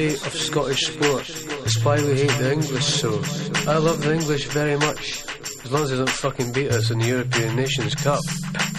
philosophy of Scottish sport. It's why we hate the English so. I love the English very much, as long as they don't fucking beat us in the European Nations Cup.